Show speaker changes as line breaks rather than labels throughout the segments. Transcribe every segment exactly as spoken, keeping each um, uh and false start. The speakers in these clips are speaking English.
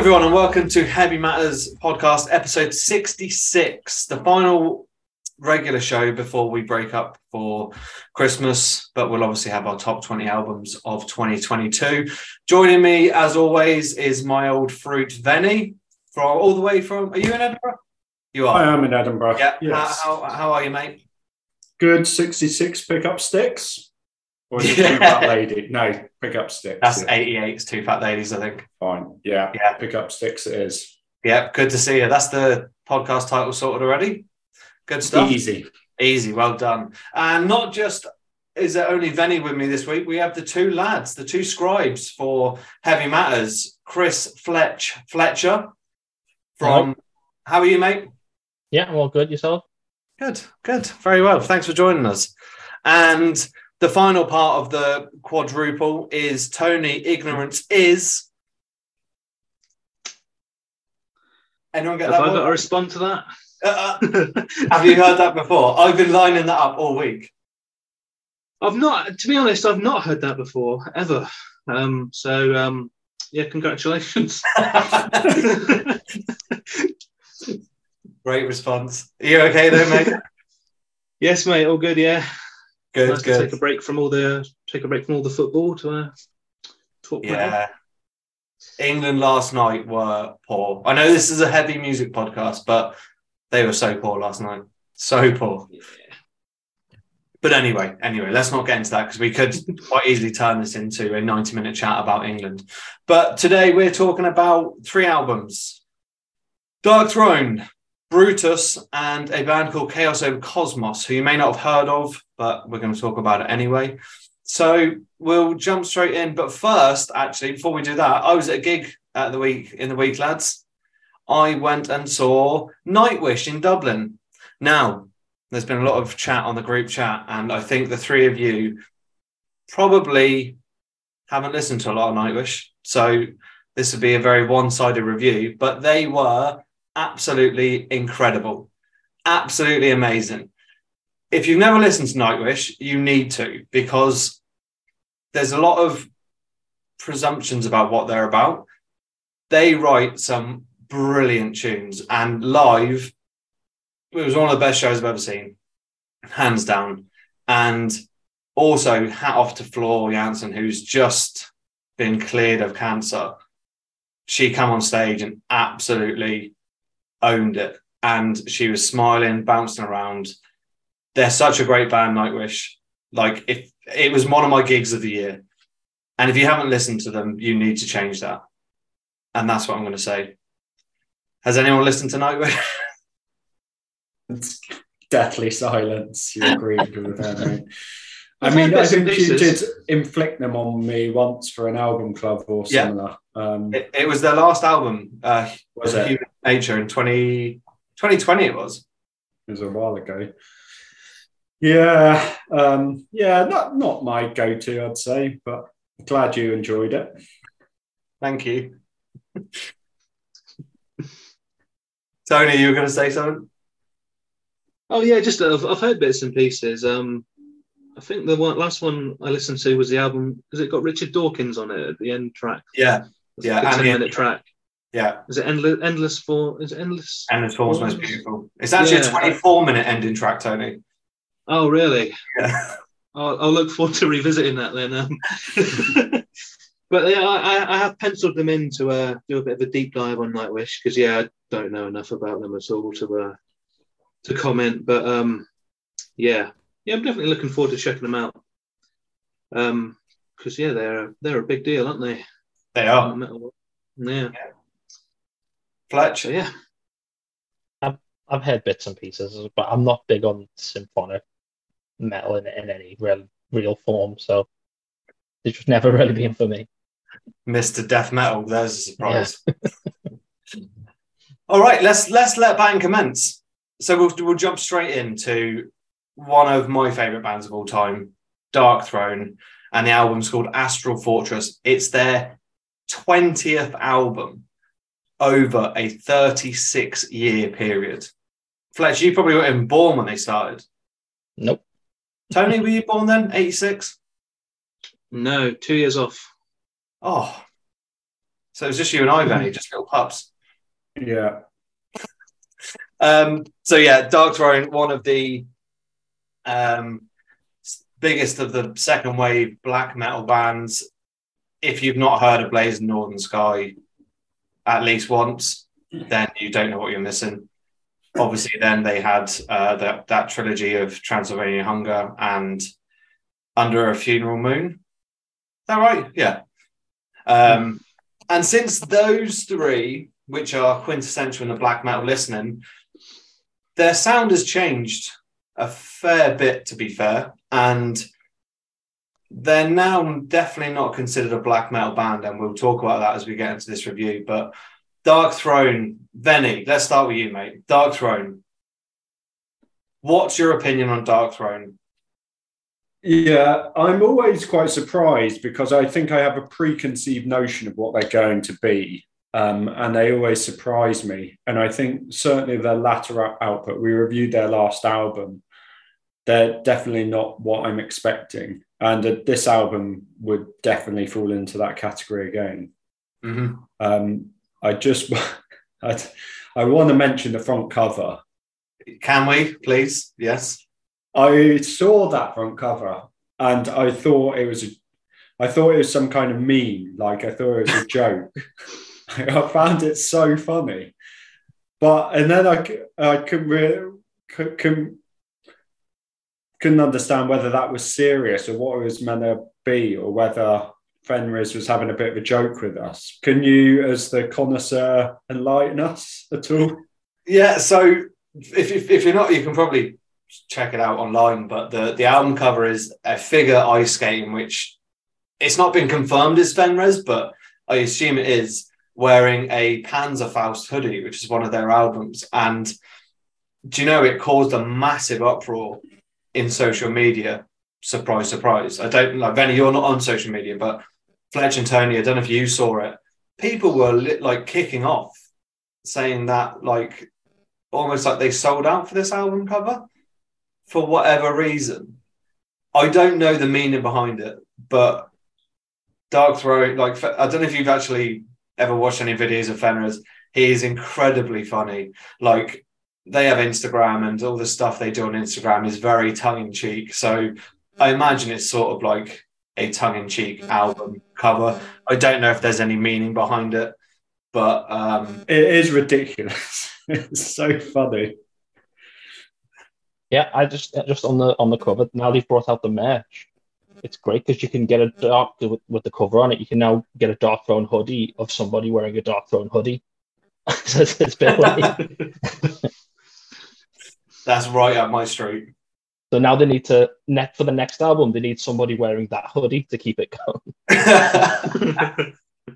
everyone, and welcome to Heavy Matters podcast, episode sixty-six, the final regular show before we break up for Christmas, but we'll obviously have our top twenty albums of twenty twenty-two. Joining me, as always, is my old fruit, Venny, from all the way from... Are you in Edinburgh? You are.
I am in Edinburgh.
Yeah.
Yes.
How, how, how are you, mate?
Good. sixty-six pick-up sticks. Or is it
Yeah.
two fat lady? No, pick-up sticks.
That's
yeah.
eighty-eight, it's two fat ladies, I think.
Fine. Yeah.
Yeah.
Pick-up sticks it is.
Yeah, good to see you. That's the podcast title sorted already. Good stuff.
Easy.
Easy, well done. And not just is there only Venny with me this week, we have the two lads, the two scribes for Heavy Matters, Chris Fletch Fletcher from...
Hello.
How are you, mate?
Yeah, well, good. Yourself?
Good, good. Very well. Thanks for joining us. And the final part of the quadruple is Tony Ignorance Is... Anyone get
Have
that
I
one?
got to respond to that?
Uh, have you heard that before? I've been lining that up all week.
I've not, to be honest, I've not heard that before, ever. Um, so, um, yeah, congratulations.
Great response. Are you okay though, mate?
Yes, mate, all good, yeah.
Good,
nice
good.
to take a break from all the take a break from all the football to uh, talk about
Yeah. England last night were poor. I know this is a heavy music podcast, but they were so poor last night. So poor.
Yeah.
But anyway, anyway, let's not get into that because we could quite easily turn this into a ninety minute chat about England. But today we're talking about three albums. Dark Throne, Brutus, and a band called Chaos Over Cosmos, who you may not have heard of, but we're going to talk about it anyway. So we'll jump straight in. But first, actually, before we do that, I was at a gig at the week in the week, lads. I went and saw Nightwish in Dublin. Now, there's been a lot of chat on the group chat, and I think the three of you probably haven't listened to a lot of Nightwish. So this would be a very one-sided review, but they were absolutely incredible. Absolutely amazing. If you've never listened to Nightwish, you need to, because there's a lot of presumptions about what they're about. They write some brilliant tunes, and live, it was one of the best shows I've ever seen, hands down. And also, hat off to Flor Jansen, who's just been cleared of cancer. She came on stage and absolutely owned it. And she was smiling, bouncing around. They're such a great band, Nightwish. Like, if it was one of my gigs of the year. And if you haven't listened to them, you need to change that. And that's what I'm going to say. Has anyone listened to Nightwish?
Deathly silence. You agreed with that, mate. I
I've
mean,
heard
I
bits and
think you did
pieces.
inflict them on me once for an album club or
Yeah.
similar. Um,
It, it was their last album, uh,
Was it?
Human Nature, in twenty twenty it was.
It was a while ago. Yeah, um, yeah, not not my go-to, I'd say, but glad you enjoyed it.
Thank you. Tony, you were going to say something?
Oh yeah, just uh, I've, I've heard bits and pieces. Um, I think the one, last one I listened to was the album. Has it got Richard Dawkins on it at the end track?
Yeah,
It's
Yeah,
like a
and
ten
the-
minute track.
yeah.
Is it endless? Endless for? Is it endless?
And it's almost most beautiful. It's actually a
Yeah.
twenty-four minute ending track, Tony.
Oh really?
Yeah.
I'll, I'll look forward to revisiting that then. Um, but yeah, I, I have penciled them in to uh, do a bit of a deep dive on Nightwish because yeah, I don't know enough about them at all to uh, to comment. But um, yeah, yeah, I'm definitely looking forward to checking them out. Um, because yeah, they're they're a big deal, aren't they?
They are.
Metal. Yeah.
Fletch?
So yeah.
I've heard bits and pieces, but I'm not big on symphonic metal in, in any real real form, so it's just never really been for me.
Mister Death Metal, there's a surprise. All right, let's let's let batting commence. So we'll we'll jump straight into one of my favourite bands of all time, Dark Throne, and the album's called Astral Fortress. It's their twentieth album over a thirty-six year period. Fletch, you probably weren't even born when they started.
Nope.
Tony, were you born then? eighty-six?
No, two years off.
Oh, So it was just you and I, Benny, just little pups.
Yeah.
Um, so yeah, Darkthrone, one of the um, biggest of the second wave black metal bands. If you've not heard of Blazing Northern Sky at least once, then you don't know what you're missing. Obviously, then they had uh, that, that trilogy of Transylvania Hunger and Under a Funeral Moon. Is that right? Yeah. Um, and since those three, which are quintessential in the black metal listening, their sound has changed a fair bit, to be fair. And they're now definitely not considered a black metal band, and we'll talk about that as we get into this review. But Darkthrone, Benny, let's start with you, mate. Darkthrone. What's your opinion on Darkthrone?
Yeah, I'm always quite surprised because I think I have a preconceived notion of what they're going to be. Um, and they always surprise me. And I think certainly their latter output, we reviewed their last album, they're definitely not what I'm expecting. And uh, this album would definitely fall into that category again.
Mm-hmm.
Um, I just, I, I want to mention the front cover.
Can we, please? Yes.
I saw that front cover and I thought it was, a, I thought it was some kind of meme. Like I thought it was a joke. I found it so funny, but and then I, I couldn't really, couldn't, couldn't understand whether that was serious or what it was meant to be, or whether Fenriz was having a bit of a joke with us. Can you, as the connoisseur, enlighten us at all?
Yeah, so if, if, if you're not, you can probably check it out online, but the, the album cover is a figure ice skating, which it's not been confirmed as Fenriz, but I assume it is, wearing a Panzerfaust hoodie, which is one of their albums. And do you know, it caused a massive uproar in social media. Surprise, surprise. I don't like, Benny, you're not on social media, but Fletch and Tony, I don't know if you saw it. People were lit, like kicking off, saying that like almost like they sold out for this album cover for whatever reason. I don't know the meaning behind it, but Darkthrone, like, I don't know if you've actually ever watched any videos of Fenriz. He is incredibly funny. Like, they have Instagram, and all the stuff they do on Instagram is very tongue-in-cheek. So I imagine it's sort of like a tongue-in-cheek album cover. I don't know if there's any meaning behind it, but um,
it is ridiculous. It's so funny.
Yeah, I just just on the on the cover now they've brought out the merch. It's great because you can get a dark with, with the cover on it. You can now get a Darkthrone hoodie of somebody wearing a Darkthrone hoodie. So it's, it's a bit like
that's right up my street.
So now they need to net for the next album. They need somebody wearing that hoodie to keep it going.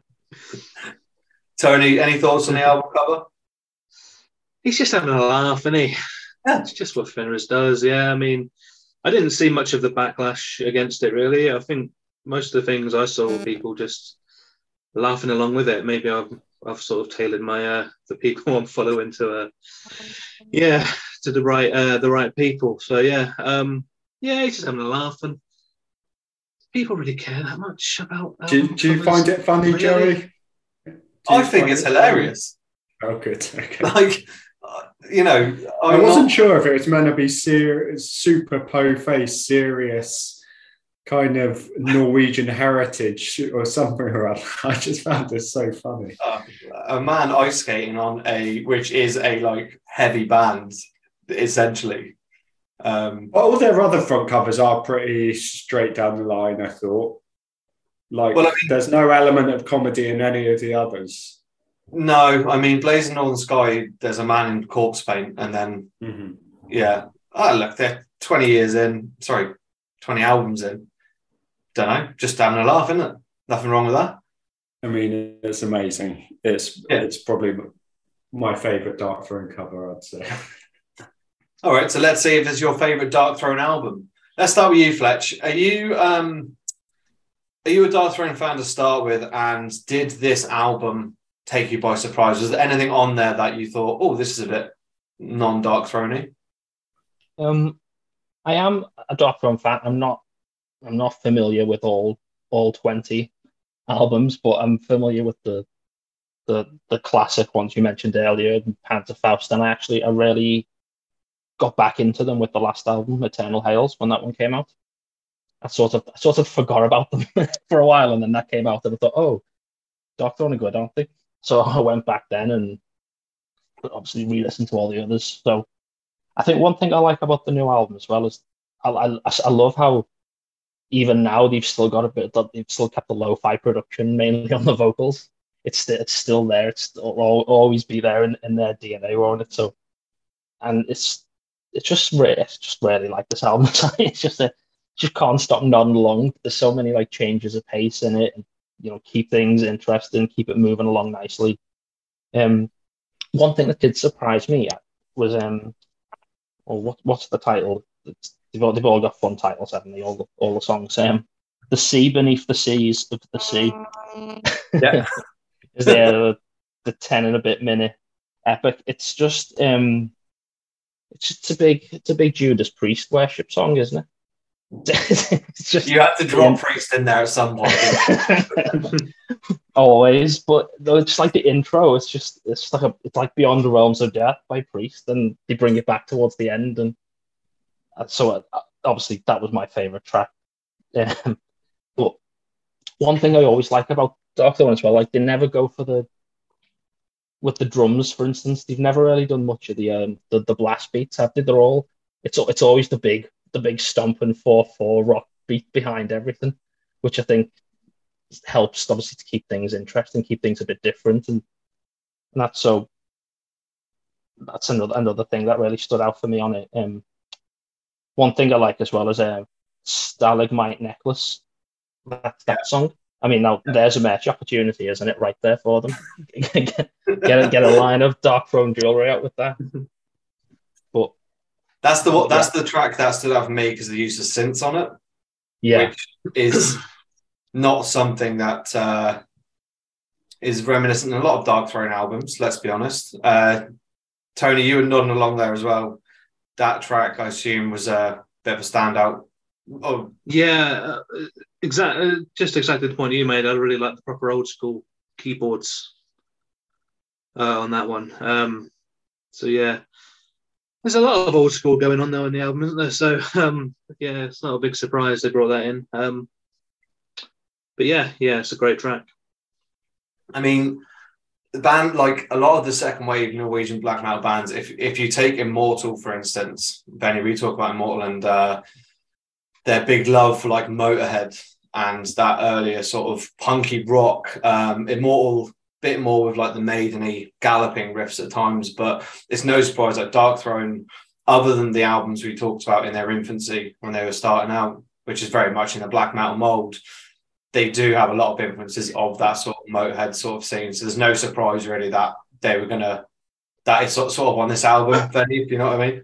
Tony, any thoughts on the album cover?
He's just having a laugh, isn't he?
Yeah.
It's just what Fenriz does. Yeah, I mean, I didn't see much of the backlash against it, really. I think most of the things I saw were people just laughing along with it. Maybe I've, I've sort of tailored my uh, the people I'm following to, uh, yeah, to the right uh, the right people. So yeah, um, yeah, he's just having a laugh, and people really care that much about.
Do, do you find it funny, really? Joey?
I think it's hilarious.
Funny? Oh, good. Okay.
Like, you know, I'm
I wasn't
not...
sure if it was meant to be serious, super po-faced, serious, kind of Norwegian heritage or something or other. I just found this so funny.
Uh, a man ice skating on a, which is a like heavy band, essentially. Um,
well, all their other front covers are pretty straight down the line, I thought. Like, well, I mean, there's no element of comedy in any of the others.
No, I mean, Blazing Northern Sky, there's a man in corpse paint, and then,
mm-hmm.
yeah. Oh, look, they're twenty years in, sorry, twenty albums in. Don't know, just having a laugh, isn't it? Nothing wrong with that.
I mean, it's amazing. It's yeah. It's probably my favourite Darkthrone cover, I'd say.
All right, so let's see if it's your favourite Darkthrone album. Let's start with you, Fletch. Are you um, are you a Darkthrone fan to start with, and did this album take you by surprise? Was there anything on there that you thought, oh, this is a bit non-Darkthrone-y?
Um, I am a Darkthrone fan. I'm not. I'm not familiar with all all twenty albums, but I'm familiar with the the the classic ones you mentioned earlier, Panzerfaust, and I actually I really got back into them with the last album, Eternal Hails, when that one came out. I sort of I sort of forgot about them for a while, and then that came out, and I thought, oh, Darkthrone are good, aren't they? So I went back then and obviously re-listened to all the others. So I think one thing I like about the new album as well is I I, I love how even now they've still got a bit, they've still kept the lo-fi production mainly on the vocals. It's it's still there. It's still, will always be there in, in their D N A on it. So, and it's it's just really, it's just really like this album. It's just a just can't stop nodding along. There's so many like changes of pace in it, and you know, keep things interesting, keep it moving along nicely. Um, one thing that did surprise me was um, or what what's the title? It's, they've all they've all got fun titles, haven't they? All the all the songs. Um, The Sea Beneath the Seas of the Sea.
Yeah.
Is there the ten and a bit minute epic? It's just um, it's just a big it's a big Judas Priest worship song, isn't it? It's just
you had to drop Priest in there at some point.
Always, but though it's like the intro. It's just it's like a it's like Beyond the Realms of Death by Priest, and they bring it back towards the end, and so uh, obviously that was my favorite track. Um, but one thing I always like about Darkthrone as well, like they never go for the with the drums, for instance. They've never really done much of the um the, the blast beats, have they? They're all it's it's always the big the big stomping four four rock beat behind everything, which I think helps obviously to keep things interesting, keep things a bit different, and, and that's so that's another another thing that really stood out for me on it. Um, one thing I like as well is a uh, Stalagmite Necklace. That's that yeah. song. I mean, now there's a merch opportunity, isn't it, right there for them? get, get, a, get a line of Darkthrone jewelry out with that. But
that's the what that's yeah. the track that stood out for me because the use of synths on it.
Yeah,
which is not something that uh, is reminiscent in a lot of Darkthrone albums. Let's be honest. Uh, Tony, you were nodding along there as well. That track, I assume, was a bit of a standout. Oh,
yeah. Uh, Exactly, just exactly the point you made. I really like the proper old school keyboards uh, on that one. Um, so yeah, there's a lot of old school going on though in the album, isn't there? So um, yeah, it's not a big surprise they brought that in. Um, but yeah, yeah, it's a great track.
I mean, the band, like a lot of the second wave Norwegian black metal bands, if if you take Immortal for instance, Benny, we talk about Immortal and uh, their big love for like Motorhead. And that earlier sort of punky rock, um, Immortal, bit more with like the Maiden-y galloping riffs at times, but it's no surprise that Darkthrone, other than the albums we talked about in their infancy when they were starting out, which is very much in the black metal mold, they do have a lot of influences of that sort of Motorhead sort of scene. So there's no surprise really that they were gonna that is sort of on this album, Benny, if you know what I mean.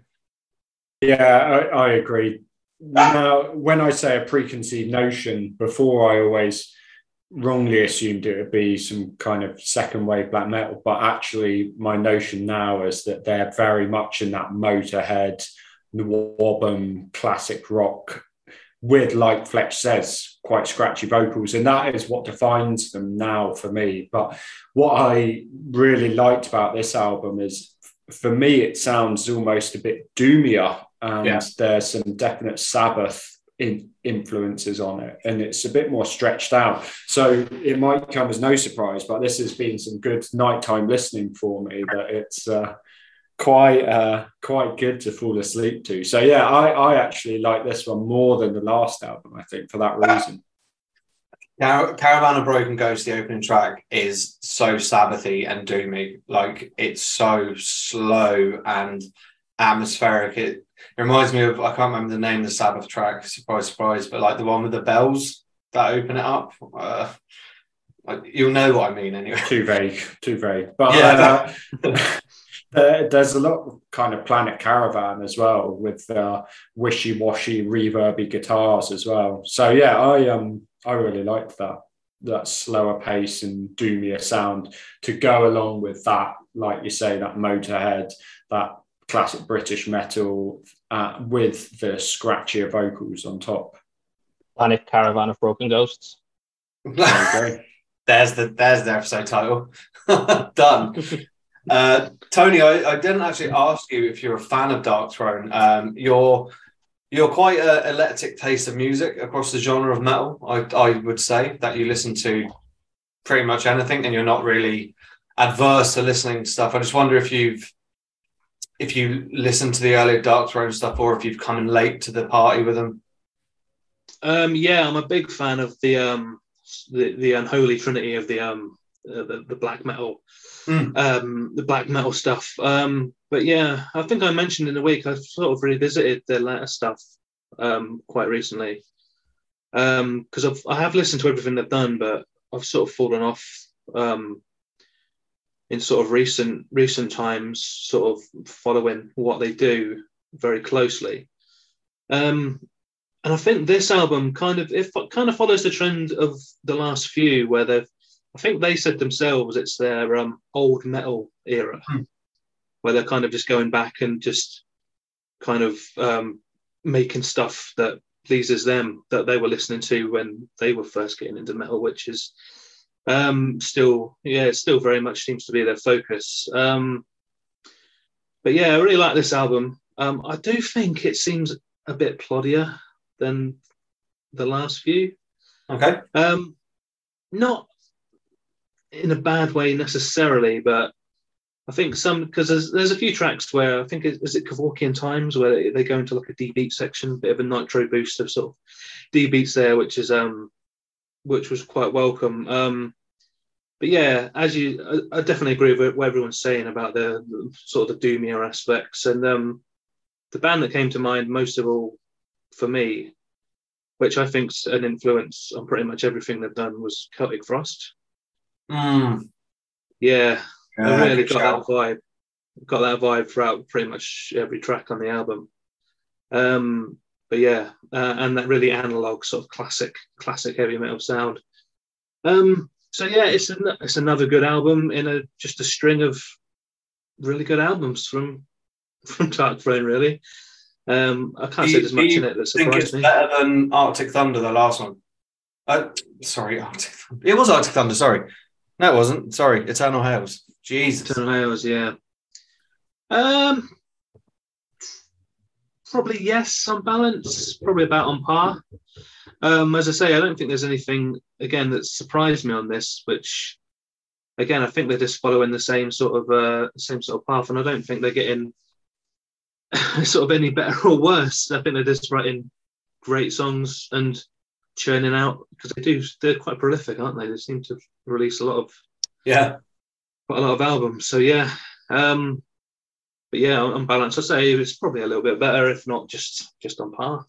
Yeah, I, I agree. Now, when I say a preconceived notion, before I always wrongly assumed it would be some kind of second wave black metal, but actually my notion now is that they're very much in that Motorhead, Wobben, classic rock with, like Fletch says, quite scratchy vocals. And that is what defines them now for me. But what I really liked about this album is, for me, it sounds almost a bit doomier. And yeah. there's some definite Sabbath in influences on it, and it's a bit more stretched out. So it might come as no surprise, but this has been some good nighttime listening for me. That it's uh, quite uh, quite good to fall asleep to. So yeah, I, I actually like this one more than the last album. I think for that reason.
Now, Caravan of Broken Ghost, the opening track, is so Sabbathy and doomy. Like it's so slow and atmospheric. It It reminds me of, I can't remember the name of the Sabbath track, surprise, surprise, but like the one with the bells that open it up. Uh, you'll know what I mean anyway.
Too vague, too vague. But yeah, uh, there, there's a lot of kind of Planet Caravan as well, with uh, wishy-washy, reverby guitars as well. So yeah, I um I really liked that, that slower pace and doomier sound to go along with that, like you say, that Motorhead, that classic British metal uh, with the scratchier vocals on top.
Planet Caravan of Broken Ghosts.
There there's the there's the episode title. Done. Uh, Tony, I, I didn't actually ask you if you're a fan of Darkthrone. Um, you're you're quite an eclectic taste of music across the genre of metal. I I would say that you listen to pretty much anything, and you're not really adverse to listening to stuff. I just wonder if you've if you listen to the earlier Darkthrone stuff, or if you've come in late to the party with them.
Um, yeah, I'm a big fan of the um, the, the unholy trinity of the um, uh, the, the black metal, mm. um, the black metal stuff. Um, but yeah, I think I mentioned in the week I've sort of revisited the latter stuff um, quite recently because um, I've I have listened to everything they've done, but I've sort of fallen off um, in sort of recent recent times, sort of following what they do very closely. Um, and I think this album kind of it kind of follows the trend of the last few, where they've I think they said themselves it's their um, old metal era, mm. where they're kind of just going back and just kind of um, making stuff that pleases them, that they were listening to when they were first getting into metal, which is um, still, yeah, it still very much seems to be their focus. Um, but yeah, I really like this album. Um, I do think it seems a bit ploddier than the last few.
Okay.
Um, not in a bad way necessarily, but I think some, because there's, there's a few tracks where I think, it, is it Kevorkian Times, where they, they go into like a D beat section, bit of a nitro boost of sort of D beats there, which is um, which was quite welcome. Um, but yeah, as you, I, I definitely agree with what everyone's saying about the, the sort of the doomier aspects. And um, the band that came to mind most of all for me, which I think's an influence on pretty much everything they've done, was Celtic Frost.
Mm.
Yeah.
Yeah,
I really got shout. that vibe. Got that vibe throughout pretty much every track on the album. Um, but yeah, uh, and that really analog sort of classic, classic heavy metal sound. Um, so yeah, it's an, it's another good album in a just a string of really good albums from from Darkthrone. Really, um, I can't
do
say
you,
there's much in it that surprised me.
Think it's
me.
better than Arctic Thunder, the last one? Uh, sorry, Arctic Thunder. It was Arctic Thunder. Sorry, no, it wasn't. Sorry, Eternal Hails. Jesus.
Eternal Hails, yeah. Um, probably yes, on balance, probably about on par. Um, as I say, I don't think there's anything again that surprised me on this, which again I think they're just following the same sort of uh, same sort of path, and I don't think they're getting sort of any better or worse. I think they're just writing great songs and churning out, because they do. They're quite prolific, aren't they? They seem to release a lot of
yeah.
Quite a lot of albums, so yeah, um, but yeah, on balance, I say it's probably a little bit better, if not just just on par.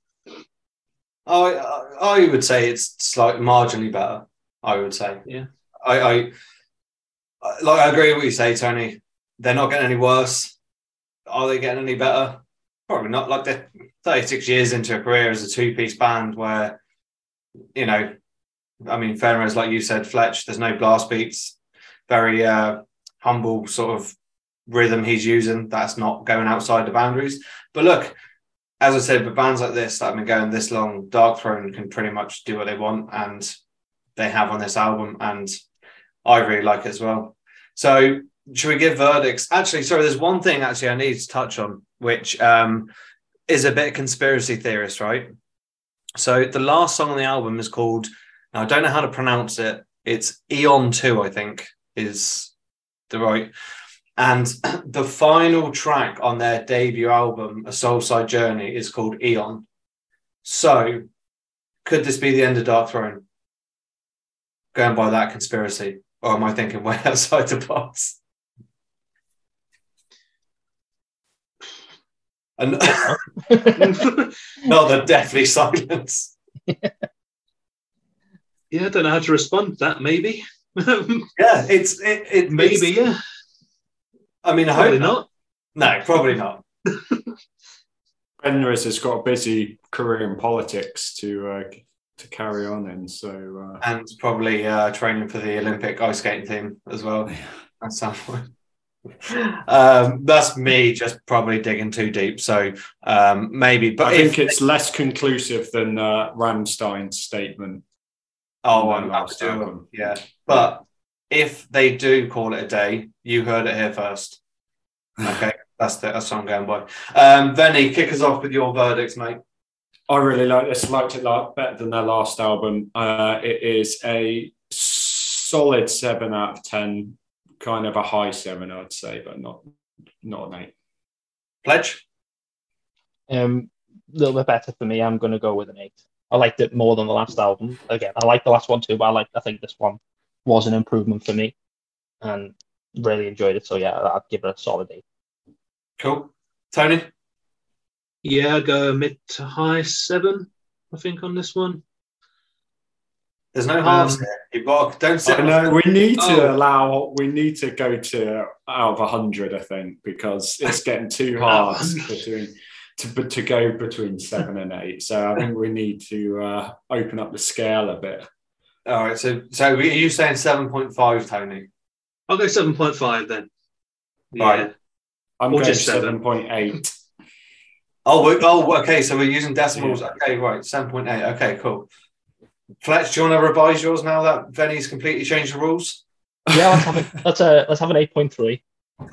I I would say it's slightly marginally better. I would say,
yeah.
I, I like I agree with what you say, Tony. They're not getting any worse. Are they getting any better? Probably not. Like they're thirty-six years into a career as a two-piece band, where you know, I mean, Fenrir's like you said, Fletch. There's no blast beats. Very uh, humble sort of rhythm he's using. That's not going outside the boundaries. But look, as I said, with bands like this that have been going this long, Darkthrone can pretty much do what they want, and they have on this album, and I really like it as well. So should we give verdicts? Actually, sorry, there's one thing actually I need to touch on, which um, is a bit conspiracy theorist, right? So the last song on the album is called, now I don't know how to pronounce it, it's Eon two, I think, is the right. And the final track on their debut album, A Soulside Journey, is called Eon. So could this be the end of Darkthrone? Going by that conspiracy? Or am I thinking way outside the box? And not the deathly silence.
Yeah, I don't know how to respond to that, maybe.
Yeah, it's it, it
maybe,
it's,
yeah.
I mean, I
probably
hope not.
not.
No, probably not.
Fenris has got a busy career in politics to uh, to carry on in, so uh...
and probably uh, training for the Olympic ice skating team as well. At some point. Um, that's me just probably digging too deep. So um, maybe, but
I
if,
think it's less conclusive than uh, Rammstein's statement.
Oh, well, yeah, But if they do call it a day, you heard it here first. Okay, that's the, that's what I'm going by. Um, Venny, kick us off with your verdicts, mate.
I really like this. Liked it like better than their last album. Uh, it is a solid seven out of ten, kind of a high seven, I'd say, but not not an eight.
Pledge.
Um, a little bit better for me. I'm going to go with an eight. I liked it more than the last album. Again, I liked the last one too, but I like. I think this one was an improvement for me, and really enjoyed it. So yeah, I'd give it a solid eight.
Cool. Tony.
Yeah, go mid to high seven, I think, on this one.
There's no halves
Um,
here. You've got don't sit.
I know we need to
Oh.
allow. We need to go to out of a hundred, I think, because it's getting too hard between to but to go between seven and eight. So I think we need to uh, open up the scale a bit.
All right. So, so are you saying seven point five, Tony?
I'll go seven point five then.
Right.
Yeah.
I'm
Or
going
just seven.
seven point eight.
Oh, we oh, okay. So we're using decimals. Okay, right. seven point eight. Okay, cool. Fletch, do you want to revise yours now that Venny's completely changed the rules?
Yeah, let's have a let's a let's have an eight point three.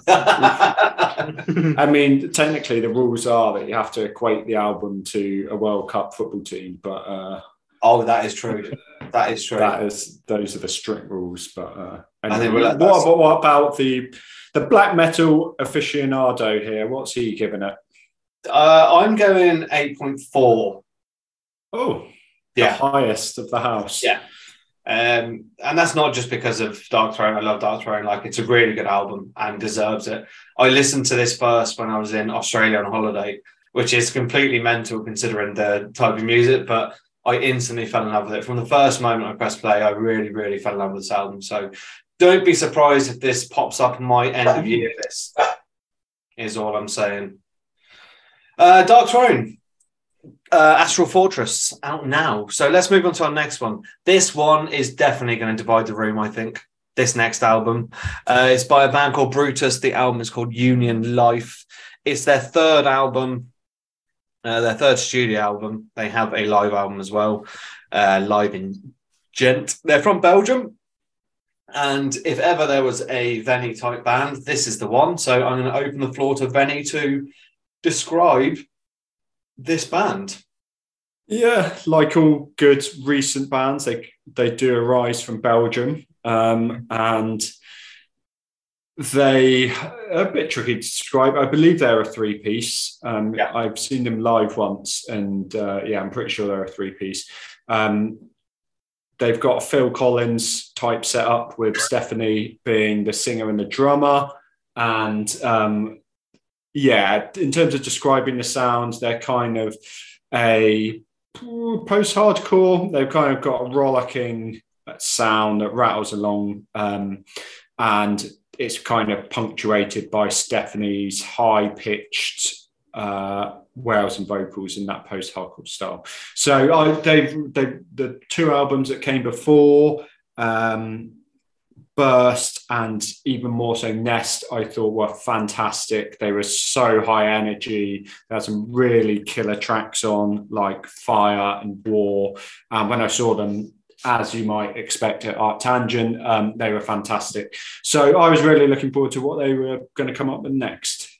I mean, technically, the rules are that you have to equate the album to a World Cup football team, but uh,
Oh, that is true. That is true.
that is those are the strict rules. But uh,
I think
anyway,
we'll let that
what, about, what about the the black metal aficionado here? What's he giving it?
Uh, I'm going eight point four.
Oh,
Yeah.
the highest of the house.
Yeah. Um, and that's not just because of Dark Throne. I love Dark Throne. Like, it's a really good album and deserves it. I listened to this first when I was in Australia on holiday, which is completely mental considering the type of music, but I instantly fell in love with it. From the first moment I pressed play, I really, really fell in love with this album. So don't be surprised if this pops up in my end of year list, is all I'm saying. Uh, Dark Throne. Uh, Astral Fortress out now. So let's move on to our next one. This one is definitely going to divide the room, I think. This next album. Uh, it's by a band called Brutus. The album is called Union Life. It's their third album, uh, their third studio album. They have a live album as well, uh, live in Gent. They're from Belgium. And if ever there was a Venny type band, this is the one. So I'm going to open the floor to Venny to describe this band.
Yeah, like all good recent bands, they they do arise from Belgium, um, and they are a bit tricky to describe. I believe they're a three piece. Um,
Yeah.
I've seen them live once, and uh, yeah, I'm pretty sure they're a three piece. Um, they've got a Phil Collins type setup with Stephanie being the singer and the drummer, and um, yeah, in terms of describing the sounds, they're kind of a post-hardcore. They've kind of got a rollicking sound that rattles along, um, and it's kind of punctuated by Stephanie's high-pitched uh, wails and vocals in that post-hardcore style. So I, they've, they've the two albums that came before, um, Burst and even more so Nest, I thought were fantastic. They were so high energy. They had some really killer tracks on, like Fire and War. And when I saw them, as you might expect at Art Tangent, um, they were fantastic. So I was really looking forward to what they were going to come up with next.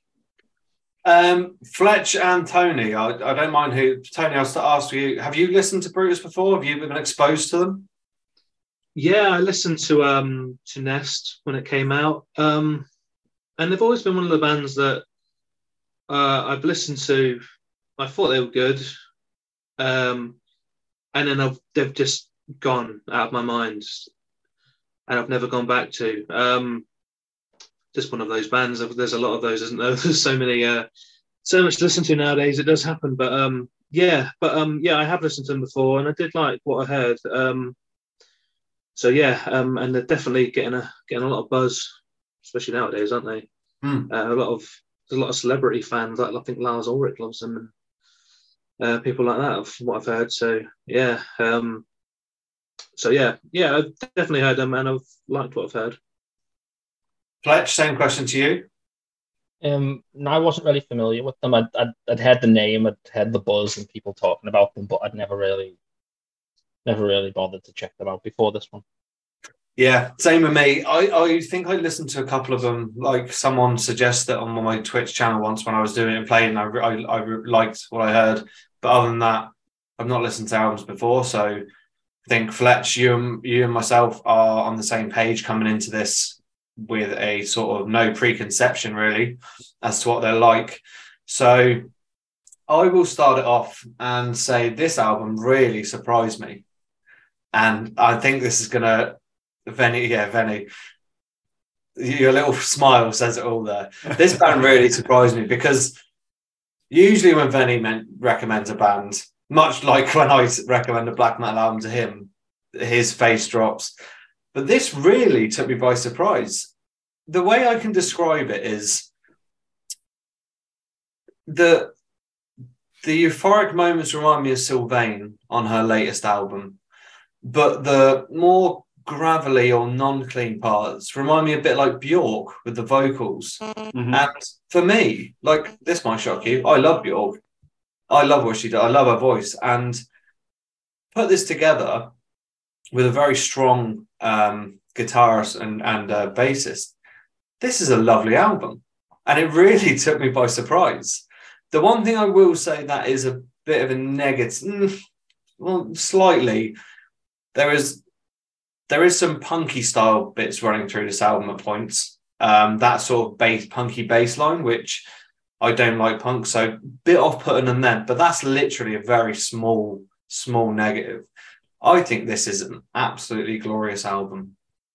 Um, Fletch and Tony, I, I don't mind who. Tony, I'll start asking you, have you listened to Brutus before? Have you been exposed to them?
Yeah, I listened to um to Nest when it came out, um, and they've always been one of the bands that uh, I've listened to. I thought they were good, um, and then I've, they've just gone out of my mind, and I've never gone back to. Um, just one of those bands. There's a lot of those, isn't there? There's so many, uh, so much to listen to nowadays. It does happen, but um, yeah, but um, yeah, I have listened to them before, and I did like what I heard. Um, So yeah, um, and they're definitely getting a getting a lot of buzz, especially nowadays, aren't they?
Hmm.
Uh, a lot of there's a lot of celebrity fans. Like I think Lars Ulrich loves them, and uh, people like that. Of what I've heard, so yeah, um, so yeah, yeah, I've definitely heard them, and I've liked what I've heard.
Fletch, same question to you.
Um, no, I wasn't really familiar with them. I'd, I'd I'd heard the name, I'd heard the buzz and people talking about them, but I'd never really, never really bothered to check them out before this one.
Yeah, same with me. I, I think I listened to a couple of them. Like someone suggested on my Twitch channel once when I was doing it and playing. I, I, I liked what I heard. But other than that, I've not listened to albums before. So I think Fletch, you and, you and myself are on the same page coming into this with a sort of no preconception really as to what they're like. So I will start it off and say this album really surprised me. And I think this is going to Venny, yeah, Venny. Your little smile says it all there. This band really surprised me because usually when Venny meant, recommends a band, much like when I recommend a black metal album to him, his face drops. But this really took me by surprise. The way I can describe it is the the euphoric moments remind me of Sylvain on her latest album, but the more gravelly or non-clean parts remind me a bit like Bjork with the vocals. Mm-hmm. And for me, like, this might shock you, I love Bjork. I love what she does. I love her voice. And put this together with a very strong um, guitarist and, and uh, bassist. This is a lovely album. And it really took me by surprise. The one thing I will say that is a bit of a negative, well, slightly, there is There is some punky style bits running through this album at points. Um, that sort of bass, punky bass line, which I don't like punk, so a bit off-putting them then. But that's literally a very small, small negative. I think this is an absolutely glorious album.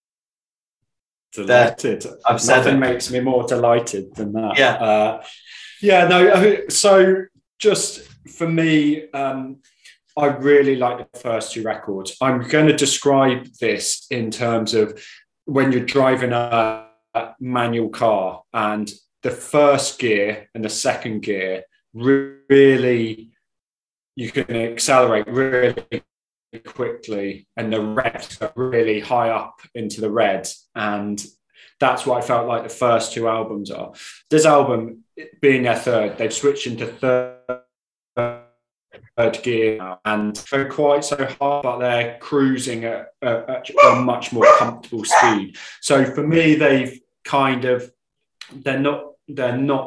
Delighted.
There, I've said
Nothing
it.
makes me more delighted than that.
Yeah.
Uh, yeah, no, so just for me, um, I really like the first two records. I'm going to describe this in terms of when you're driving a manual car and the first gear and the second gear really, you can accelerate really quickly and the revs are really high up into the red. And that's what I felt like the first two albums are. This album, being their third, they've switched into third third gear now and they're quite so hard, but they're cruising at, at, at a much more comfortable speed. So for me, they've kind of they're not they're not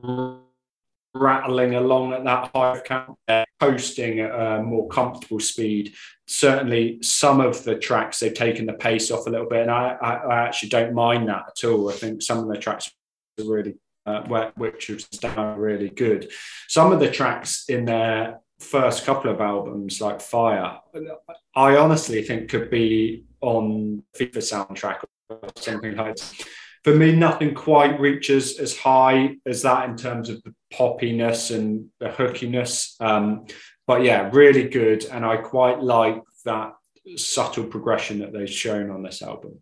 rattling along at that high count. They're coasting at a more comfortable speed. Certainly, some of the tracks they've taken the pace off a little bit, and I I, I actually don't mind that at all. I think some of the tracks are really uh, which have really good. Some of the tracks in their first couple of albums, like Fire, I honestly think could be on FIFA soundtrack or something like that. For me, nothing quite reaches as high as that in terms of the poppiness and the hookiness. Um, but yeah, really good. And I quite like that subtle progression that they've shown on this album.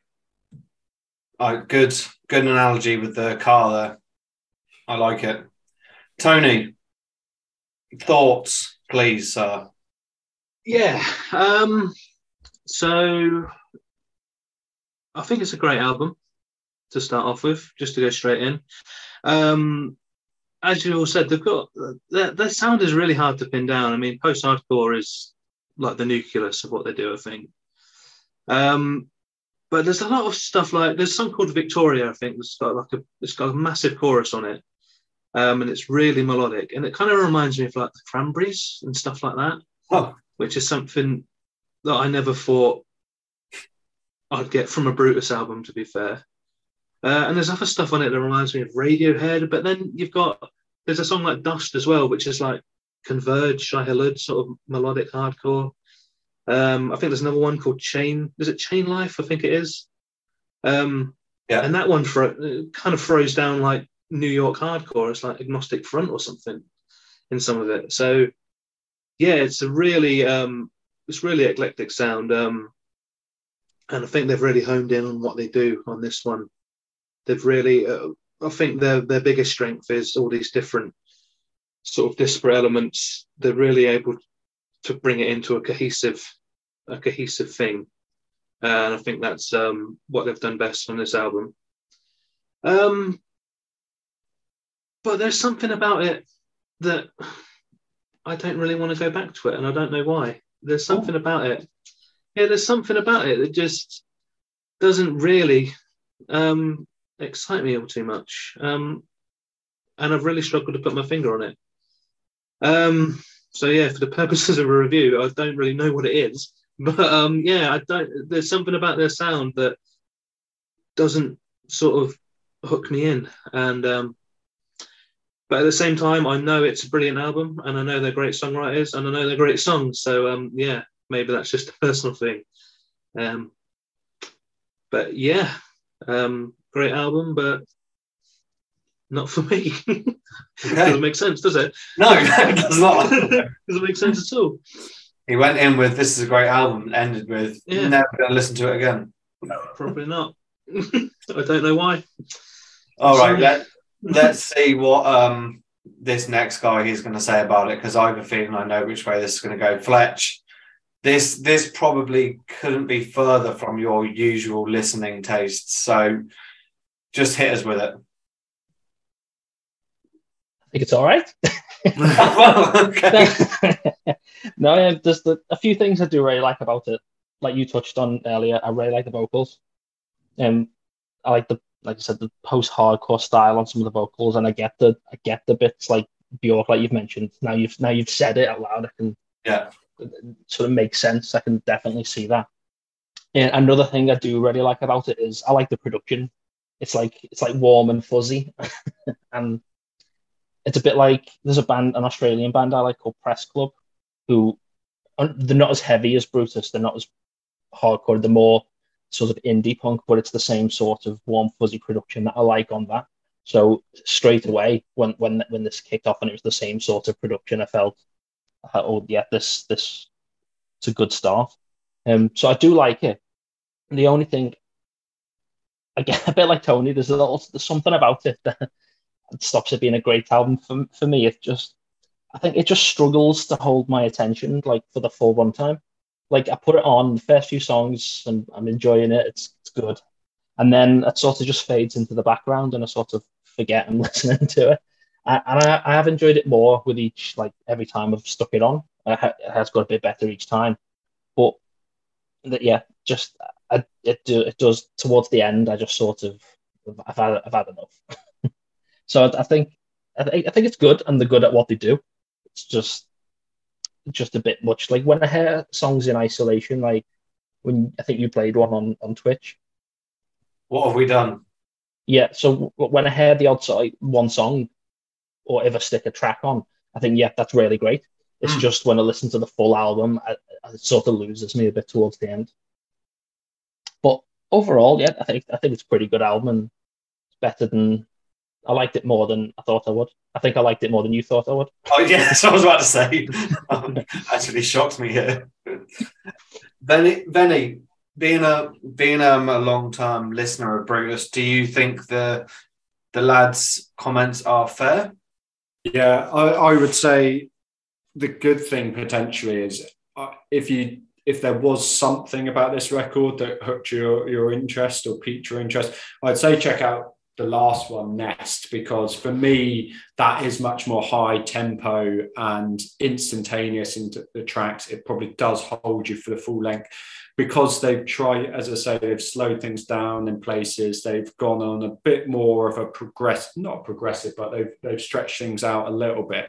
Oh, good, good analogy with the car there. I like it. Tony, thoughts, please, sir.
Yeah. Um, so I think it's a great album to start off with, just to go straight in. Um, as you all said, they've got their, their sound is really hard to pin down. I mean, post-hardcore is like the nucleus of what they do, I think. Um, but there's a lot of stuff like there's some called Victoria, I think. It's got like a it's got a massive chorus on it. Um, and it's really melodic, and it kind of reminds me of like the Cranberries and stuff like that,
oh.
which is something that I never thought I'd get from a Brutus album, to be fair. Uh, and there's other stuff on it that reminds me of Radiohead, but then you've got there's a song like Dust as well, which is like Converge, Shai Hulud, sort of melodic hardcore. Um, I think there's another one called Chain. Is it Chain Life? I think it is. Um, yeah, and that one for kind of throws down like New York hardcore. It's like Agnostic Front or something in some of it. So yeah, it's a really um it's really eclectic sound, um and I think they've really honed in on what they do on this one. They've really uh, I think their their biggest strength is all these different sort of disparate elements. They're really able to bring it into a cohesive a cohesive thing, uh, and I think that's um what they've done best on this album. um But there's something about it that I don't really want to go back to it, and I don't know why. There's something oh. about it. Yeah, there's something about it that just doesn't really um, excite me all too much. Um, and I've really struggled to put my finger on it. Um, so yeah, for the purposes of a review, I don't really know what it is. But um, yeah, I don't. There's something about their sound that doesn't sort of hook me in. And um, but at the same time, I know it's a brilliant album, and I know they're great songwriters, and I know they're great songs. So um, yeah, maybe that's just a personal thing. Um, but yeah, um, great album, but not for me.
Okay.
Doesn't make sense, does it?
No, it does not.
Doesn't make sense at all.
He went in with "This is a great album," ended with
Yeah.
"Never going to listen to it again."
Probably not. I don't know why.
All right,
Sorry.
let, let's see what um, this next guy is going to say about it, because I have a feeling I know which way this is going to go. Fletch, this this probably couldn't be further from your usual listening tastes, so just hit us with it.
I think it's all right.
Well, okay.
No, yeah, there's the, a few things I do really like about it. Like you touched on earlier, I really like the vocals. Um, I like the, like I said, the post-hardcore style on some of the vocals, and I get the, I get the bits like Bjork, like you've mentioned. Now you've, now you've said it out loud. I can,
Yeah,
it sort of makes sense. I can definitely see that. And another thing I do really like about it is I like the production. It's like, it's like warm and fuzzy, and it's a bit like there's a band, an Australian band I like called Press Club, who they're not as heavy as Brutus. They're not as hardcore. They're more sort of indie punk, but it's the same sort of warm, fuzzy production that I like on that. So straight away, when when when this kicked off and it was the same sort of production, I felt, uh, oh yeah, this this it's a good start. Um, so I do like it. The only thing, again, a bit like Tony, there's a little, there's something about it that it stops it being a great album for for me. It just, I think it just struggles to hold my attention like for the full runtime. Like I put it on the first few songs and I'm enjoying it. It's it's good, and then it sort of just fades into the background and I sort of forget I'm listening to it. I, and I, I have enjoyed it more with each, like every time I've stuck it on. It, ha- it has got a bit better each time, but that yeah, just I, it do it does towards the end. I just sort of I've had I've had enough. So I, I think I think I think it's good, and they're good at what they do. It's just just a bit much. Like when I hear songs in isolation, like when I think you played one on, on Twitch.
what have we done?
Yeah, so w- when I hear the odd so- one song, or if I stick a track on, I think yeah, that's really great. It's
Mm.
just when I listen to the full album, I, I- it sort of loses me a bit towards the end. But overall, yeah, I think I think it's a pretty good album, and it's better than I liked it more than I thought I would. I think I liked it more than you thought I would.
Oh yeah, that's what I was about to say. Um, actually shocks me here. Venny, Venny, being a being um, a long term listener of Brutus, do you think the the lads' comments are fair?
Yeah, I, I would say the good thing potentially is uh, if you if there was something about this record that hooked your your interest or piqued your interest, I'd say check out the last one, Nest, because for me that is much more high tempo and instantaneous into the tracks. It probably does hold you for the full length because they've tried, as I say, they've slowed things down in places. They've gone on a bit more of a progress, not progressive, but they've they've stretched things out a little bit.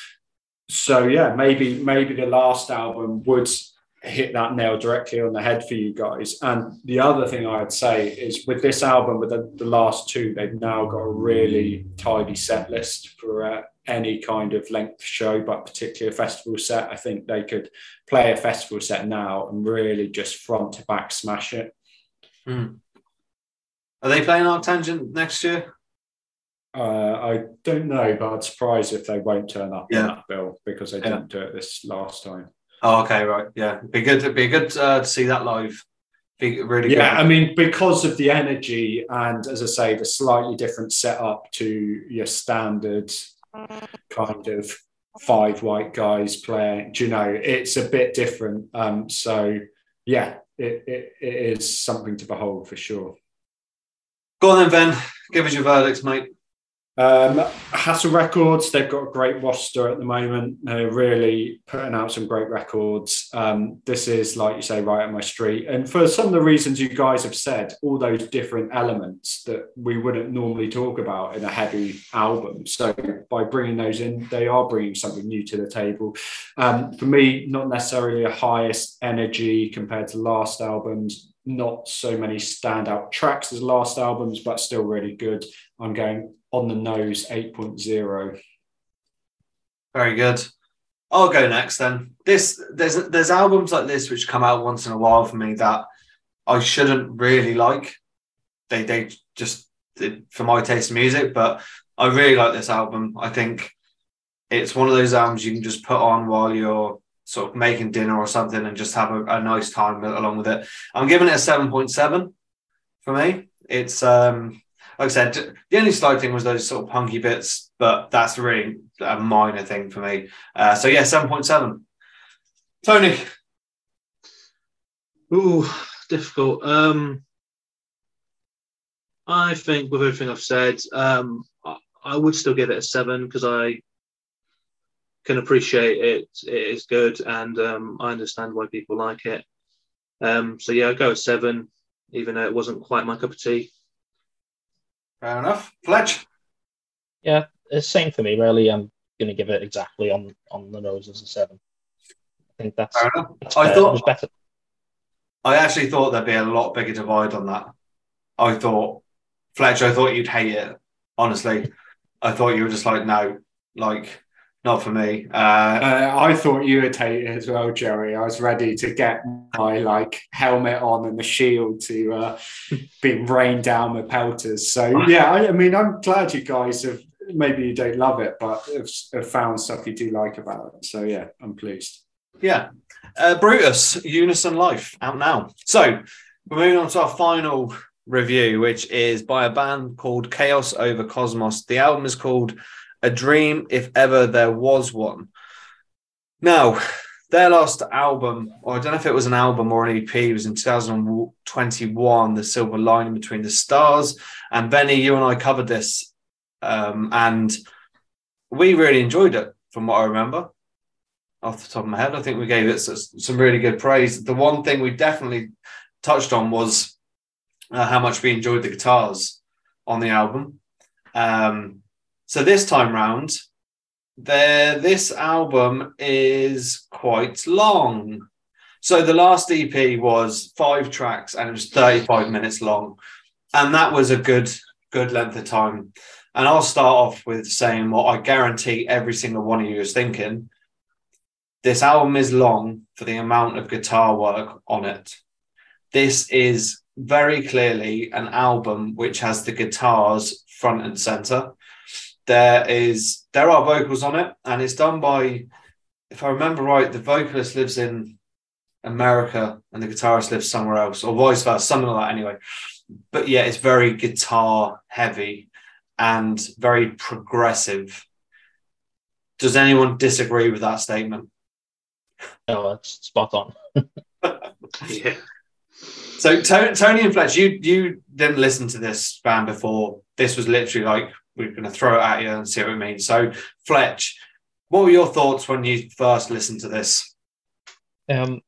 So yeah, maybe maybe the last album would hit that nail directly on the head for you guys. And the other thing I'd say is with this album, with the, the last two, they've now got a really tidy set list for uh, any kind of length show, but particularly a festival set. I think they could play a festival set now and really just front to back smash it.
Mm. Are they playing Arctangent next year?
Uh, I don't know, but I'd surprise if they won't turn up
Yeah.
on that bill because they
Yeah.
didn't do it this last time.
Oh, okay, right. Yeah, it'd be good. It'd be good uh, to see that live. Be really
Yeah,
good.
I mean, because of the energy and, as I say, the slightly different setup to your standard kind of five white guys playing, do you know, it's a bit different. Um, so, yeah, it, it, it is something to behold for sure.
Go on then, Ben. Give us your verdicts, mate.
Um, Hassel Records, they've got a great roster at the moment. They're really putting out some great records. Um, this is, like you say, right up my street. And for some of the reasons you guys have said, all those different elements that we wouldn't normally talk about in a heavy album. So by bringing those in, they are bringing something new to the table. Um, for me, not necessarily a highest energy compared to last albums. Not so many standout tracks as last albums, but still really good. I'm going on the nose, eight point oh.
Very good. I'll go next then. This there's there's albums like this which come out once in a while for me that I shouldn't really like. They they just for my taste in music, but I really like this album. I think it's one of those albums you can just put on while you're sort of making dinner or something and just have a, a nice time along with it. I'm giving it a seven point seven for me. It's um like I said, the only slight thing was those sort of punky bits, but that's really a minor thing for me. Uh, so yeah, seven point seven. Tony.
Ooh, difficult. Um, I think with everything I've said, um, I, I would still give it a seven because I can appreciate it. It is good, and um, I understand why people like it. Um, so yeah, I'll go with seven, even though it wasn't quite my cup of tea.
Fair enough. Fletch?
Yeah, it's same for me, really. I'm going to give it exactly on, on the nose as a seven. I think that's,
fair enough.
that's
I
fair.
thought,
It was better.
I actually thought there'd be a lot bigger divide on that. I thought, Fletch, I thought you'd hate it. Honestly, I thought you were just like, no, like, not for me. Uh,
Uh, I thought you would hate it as well, Joey. I was ready to get my like helmet on and the shield to uh, be rained down with pelters. So yeah, I, I mean, I'm glad you guys have. Maybe you don't love it, but have, have found stuff you do like about it. So yeah, I'm pleased.
Yeah. Uh, Brutus, Unison Life, out now. So we're moving on to our final review, which is by a band called Chaos Over Cosmos. The album is called A Dream If Ever There Was One. Now, their last album, or I don't know if it was an album or an E P, was in two thousand twenty-one, The Silver Lining Between the Stars. And Benny, you and I covered this, um, and we really enjoyed it, from what I remember. Off the top of my head, I think we gave it some really good praise. The one thing we definitely touched on was uh, how much we enjoyed the guitars on the album. Um, so this time round, there this album is quite long. So the last E P was five tracks and it was thirty-five minutes long, and that was a good good length of time. And I'll start off with saying what I guarantee every single one of you is thinking. This album is long for the amount of guitar work on it. This is very clearly an album which has the guitars front and center. There is there are vocals on it, and it's done by, if I remember right, the vocalist lives in America and the guitarist lives somewhere else, or vice versa, something like that anyway. But yeah, it's very guitar heavy and very progressive. Does anyone disagree with that statement?
No, it's spot on.
Yeah.
So Tony and Fletch, you you didn't listen to this band before. This was literally like, we're going to throw it at you and see what it means. So Fletch, what were your thoughts when you first listened to this?
Um,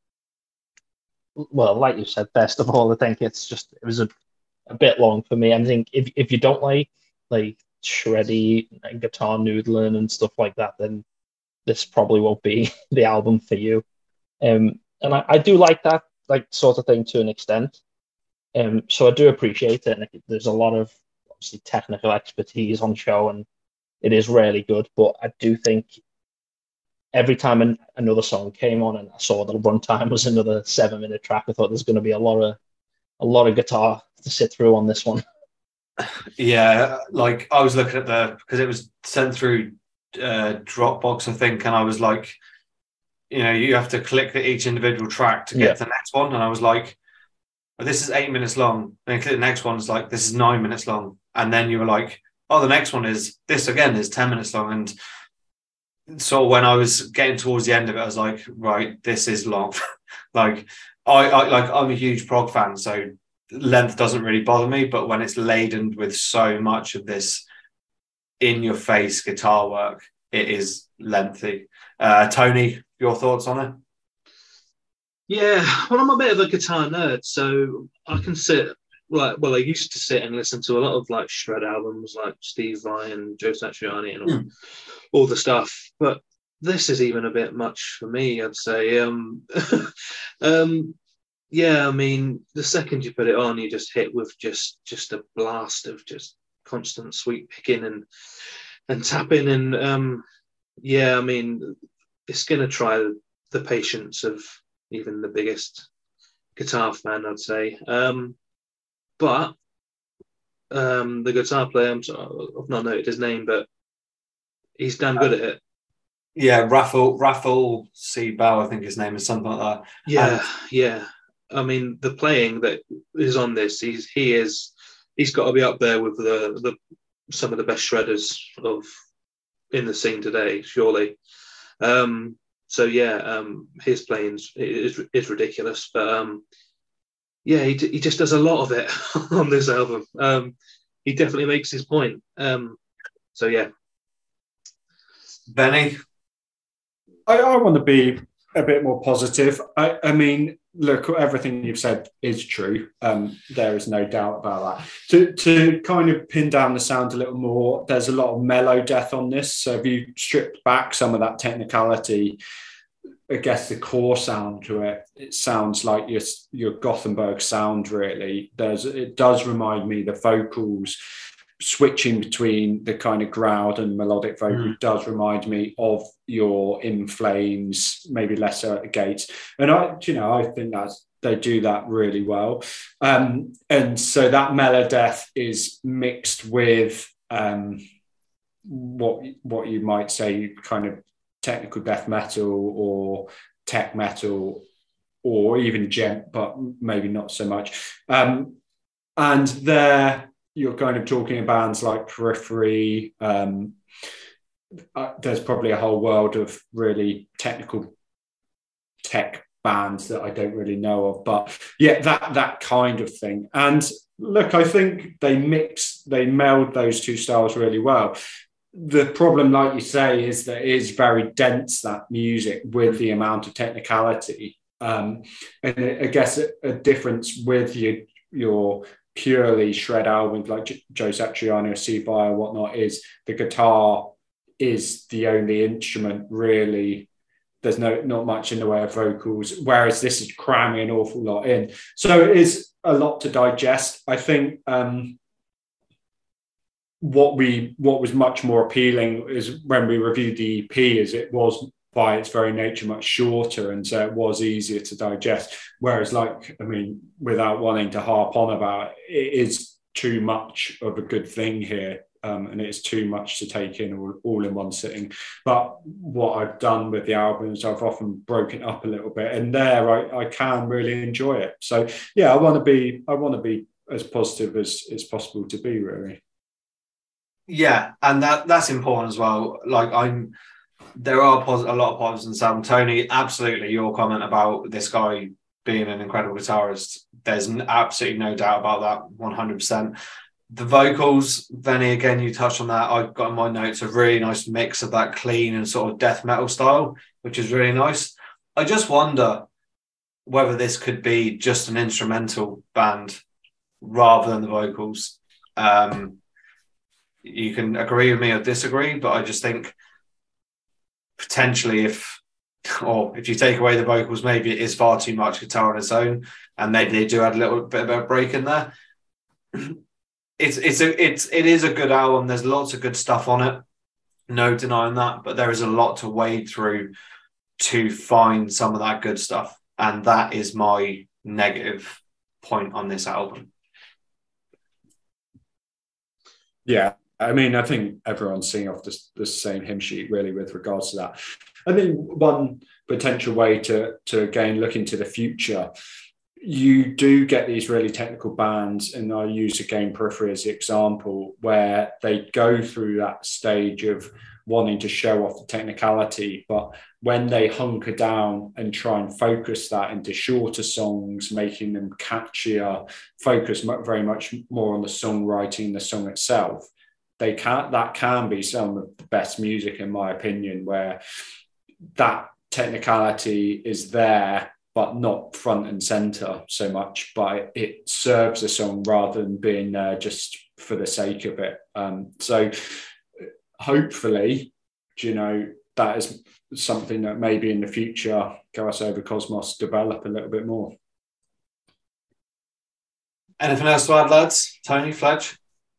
well, like you said, best of all, I think it's just, it was a, a bit long for me. I think if, if you don't like like shreddy and guitar noodling and stuff like that, then this probably won't be the album for you. Um, and I, I do like that like sort of thing to an extent. Um, so I do appreciate it. And there's a lot of obviously technical expertise on show, and it is really good. But I do think every time an, another song came on and I saw the runtime was another seven minute track, I thought there's going to be a lot of a lot of guitar to sit through on this one.
Yeah, like I was looking at the, because it was sent through uh, Dropbox, I think, and I was like, you know, you have to click each individual track to get
Yeah.
to the next one, and I was like, oh, this is eight minutes long. Then click the next one, it's like, this is nine minutes long, and then you were like, oh, the next one is this again is ten minutes long, and so when I was getting towards the end of it, I was like, right, this is long. like I, I like I'm a huge prog fan, so length doesn't really bother me, but when it's laden with so much of this in your face guitar work. It is lengthy. Uh, Tony, your thoughts on it?
Yeah, well, I'm a bit of a guitar nerd, so I can sit like well, I used to sit and listen to a lot of like shred albums, like Steve Vai and Joe Satriani and all, mm. all the stuff. But this is even a bit much for me, I'd say. Um, um, yeah, I mean, the second you put it on, you just hit with just just a blast of just constant sweep picking and and tapping, and um, yeah, I mean, it's going to try the patience of even the biggest guitar fan, I'd say. Um, but um, the guitar player, I'm sorry, I've not noted his name, but he's damn good at it.
Yeah, Raffle Raffle C. Bell, I think his name is something like that.
Yeah,
and,
yeah. I mean, the playing that is on this, he's he is he's got to be up there with the the some of the best shredders of in the scene today, surely. Um, so yeah, um, his playing is is ridiculous, but um, yeah, he he just does a lot of it on this album. Um, he definitely makes his point. Um, so yeah,
Benny,
I, I want to be a bit more positive. I, I mean, look, everything you've said is true. Um, there is no doubt about that. To to kind of pin down the sound a little more, there's a lot of mellow death on this. So if you stripped back some of that technicality, I guess the core sound to it, it sounds like your your Gothenburg sound. Really, there's it does remind me the vocals. Switching between the kind of growled and melodic vocal mm. does remind me of your In Flames, maybe lesser at the Gates. And I, you know, I think that's, they do that really well. Um, and so that mellow death is mixed with um, what, what you might say kind of technical death metal or tech metal or even gent, but maybe not so much. Um, and there, you're kind of talking of bands like Periphery. Um, uh, there's probably a whole world of really technical tech bands that I don't really know of, but yeah, that that kind of thing. And look, I think they mix, they meld those two styles really well. The problem, like you say, is that it is very dense, that music, with the amount of technicality. Um, and I guess a, a difference with your your purely shred albums like Joe Satriani or Steve Vai or whatnot is the guitar is the only instrument really. There's no not much in the way of vocals, whereas this is cramming an awful lot in. So it is a lot to digest. I think um, what we what was much more appealing is when we reviewed the E P, is it was by its very nature much shorter, and so it was easier to digest. Whereas, like, I mean, without wanting to harp on about it, it is too much of a good thing here, um, and it's too much to take in all, all in one sitting. But what I've done with the albums, I've often broken it up a little bit, and there I, I can really enjoy it. So yeah, I want to be I want to be as positive as it's possible to be, really.
Yeah, and that that's important as well. Like I'm. There are pos- a lot of positives in Sam. Tony, absolutely, your comment about this guy being an incredible guitarist, there's n- absolutely no doubt about that, one hundred percent. The vocals, Benny, again, you touched on that. I've got in my notes a really nice mix of that clean and sort of death metal style, which is really nice. I just wonder whether this could be just an instrumental band rather than the vocals. Um, you can agree with me or disagree, but I just think potentially if or if you take away the vocals, maybe it is far too much guitar on its own, and maybe they do add a little bit of a break in there. It's it's a it's it is a good album. There's lots of good stuff on it, no denying that, but there is a lot to wade through to find some of that good stuff, and that is my negative point on this album.
Yeah. I mean, I think everyone's seeing off the, the same hymn sheet, really, with regards to that. I think one potential way to, to again, look into the future, you do get these really technical bands, and I use, again, Periphery as the example, where they go through that stage of wanting to show off the technicality, but when they hunker down and try and focus that into shorter songs, making them catchier, focus very much more on the songwriting, the song itself, they can that can be some of the best music, in my opinion, where that technicality is there, but not front and center so much, but it serves a song rather than being there just for the sake of it. Um, so hopefully, you know, that is something that maybe in the future, Chaos Over Cosmos develop a little bit more.
Anything else to add, lads? Tony, Fletch?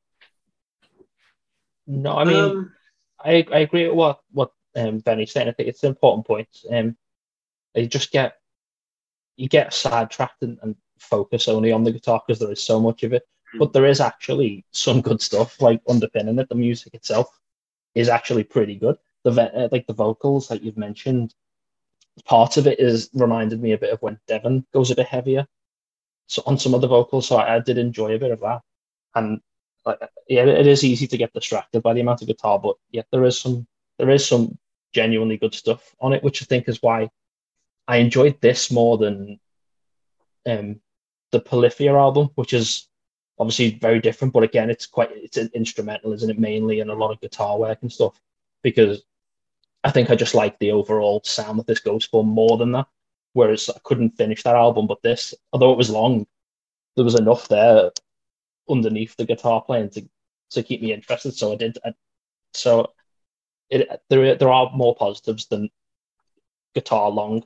No, I mean, um, I, I agree with what, what um, Benny's saying. I think it's an important point. Um, you just get, you get sidetracked and, and focus only on the guitar because there is so much of it. Mm. But there is actually some good stuff, like underpinning it. The music itself is actually pretty good. The uh, like the vocals, like you've mentioned, part of it is reminded me a bit of when Devon goes a bit heavier. So on some of the vocals, so I, I did enjoy a bit of that. And like, yeah, it is easy to get distracted by the amount of guitar, but yeah, there is some there is some genuinely good stuff on it, which I think is why I enjoyed this more than um, the Polyphia album, which is obviously very different. But again, it's quite it's an instrumental, isn't it? Mainly, and a lot of guitar work and stuff. Because I think I just like the overall sound that this goes for more than that. Whereas I couldn't finish that album, but this, although it was long, there was enough there underneath the guitar playing to to keep me interested. So I did. I, so it there there are more positives than guitar long.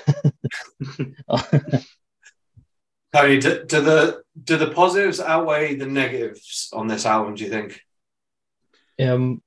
Tony, do, do the do the positives outweigh the negatives on this album? Do you think?
Um,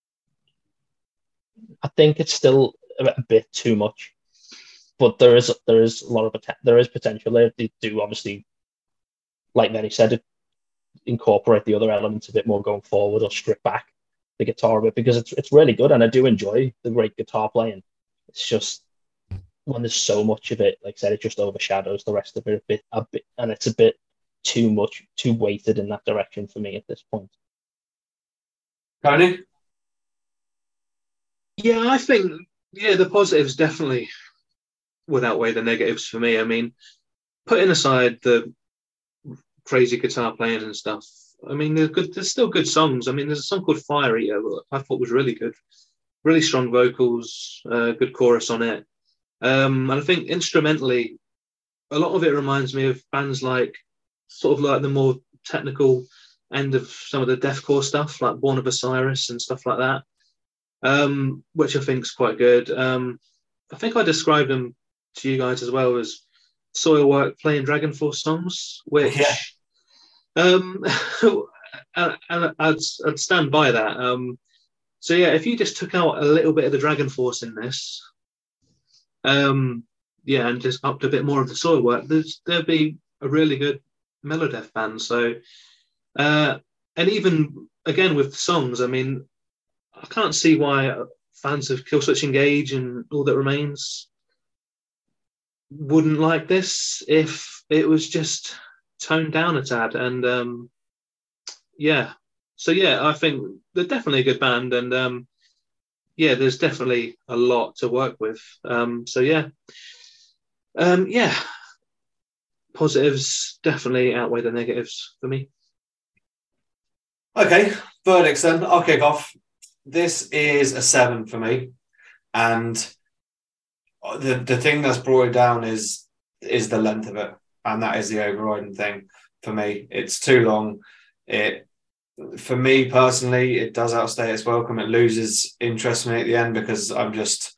I think it's still a, a bit too much. But there is there is a lot of there is potential there. They do obviously, like Mary said, incorporate the other elements a bit more going forward, or strip back the guitar a bit, because it's it's really good, and I do enjoy the great guitar playing. It's just when there's so much of it, like I said, it just overshadows the rest of it a bit, a bit, and it's a bit too much, too weighted in that direction for me at this point.
Tony?
Yeah, I think yeah, the positives definitely would outweigh the negatives for me. I mean, putting aside the crazy guitar playing and stuff, I mean, there's good. There's still good songs. I mean, there's a song called Fire Eater that I thought was really good, really strong vocals, uh, good chorus on it. Um, and I think instrumentally, a lot of it reminds me of bands like, sort of like the more technical end of some of the deathcore stuff, like Born of Osiris and stuff like that, um, which I think is quite good. Um, I think I described them to you guys as well as Soilwork playing Dragon Force songs, which
yeah.
um, and, and I'd, I'd stand by that. Um, so yeah, if you just took out a little bit of the Dragon Force in this, um, yeah, and just upped a bit more of the Soilwork, there's, there'd be a really good Melodeath band. So, uh, and even again with the songs, I mean, I can't see why fans of Killswitch Engage and All That Remains wouldn't like this if it was just toned down a tad. And um, yeah, so yeah, I think they're definitely a good band, and um, yeah, there's definitely a lot to work with. Um, so yeah, um, yeah, positives definitely outweigh the negatives for me.
Okay, verdicts then. I'll kick off. This is a seven for me, and the the thing that's brought it down is is the length of it, and that is the overriding thing for me. It's too long. It for me personally, it does outstay its welcome. It loses interest in me at the end because I'm just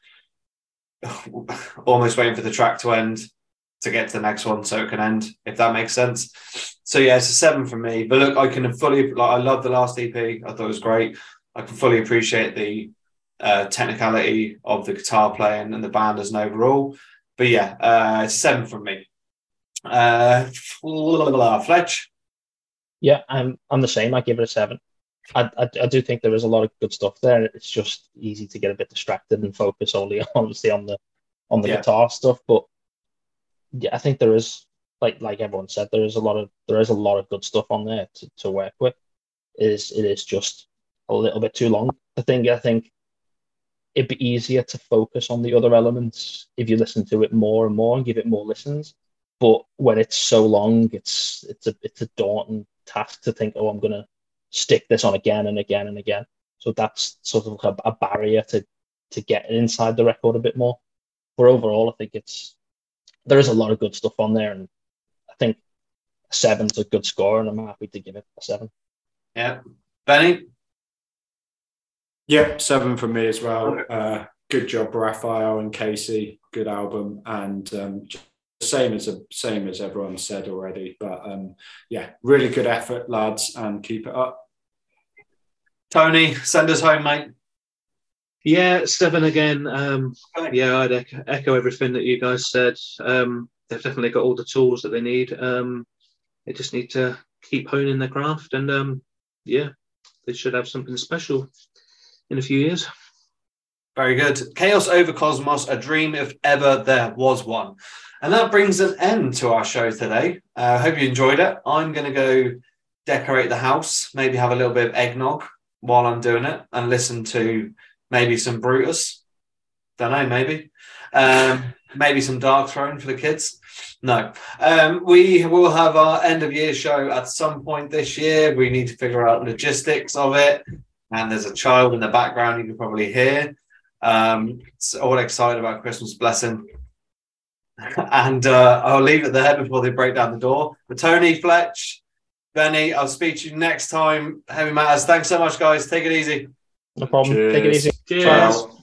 almost waiting for the track to end to get to the next one so it can end, if that makes sense. So yeah, it's a seven for me. But look, I can fully like I love the last E P. I thought it was great. I can fully appreciate the uh, technicality of the guitar playing and the band as an overall. But yeah, uh, it's a seven from me. Uh, Fletch?
Yeah, I'm I'm the same. I give it a seven. I, I I do think there is a lot of good stuff there. It's just easy to get a bit distracted and focus only obviously on the on the yeah. guitar stuff. But yeah, I think there is, like like everyone said, there is a lot of there is a lot of good stuff on there to, to work with. It is it is just a little bit too long. I think I think it'd be easier to focus on the other elements if you listen to it more and more and give it more listens. But when it's so long, it's it's a it's a daunting task to think, oh, I'm gonna stick this on again and again and again. So that's sort of a, a barrier to to get inside the record a bit more. But overall, I think it's there is a lot of good stuff on there, and I think a seven's a good score, and I'm happy to give it a seven.
Yeah, Benny.
Yep, seven from me as well. Uh, good job, Raphael and Casey. Good album, and um, same as a, same as everyone said already. But um, yeah, really good effort, lads, and keep it up.
Tony, send us home, mate.
Yeah, seven again. Um, yeah, I'd echo, echo everything that you guys said. Um, they've definitely got all the tools that they need. Um, they just need to keep honing their craft, and um, yeah, they should have something special in a few years.
Very good. Chaos over Cosmos, a dream if ever there was one. And that brings an end to our show today. I uh, hope you enjoyed it. I'm going to go decorate the house, maybe have a little bit of eggnog while I'm doing it, and listen to maybe some Brutus. Don't know, maybe. Um, maybe some Dark Throne for the kids. No. Um, we will have our end of year show at some point this year. We need to figure out logistics of it. And there's a child in the background you can probably hear. Um, it's all excited about Christmas blessing. And uh, I'll leave it there before they break down the door. But Tony, Fletch, Benny, I'll speak to you next time. Heavy Matters. Thanks so much, guys. Take it easy.
No problem.
Cheers.
Take it easy.
Cheers.
Ciao.